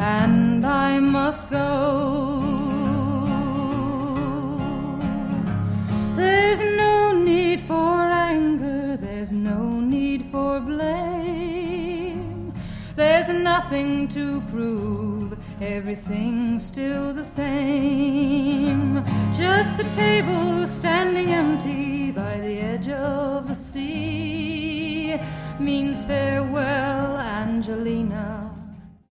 and I must go. There's no need for anger, there's no need for blame. There's nothing to prove, everything's still the same. Just the table standing empty by the edge of the sea means farewell, Angelina.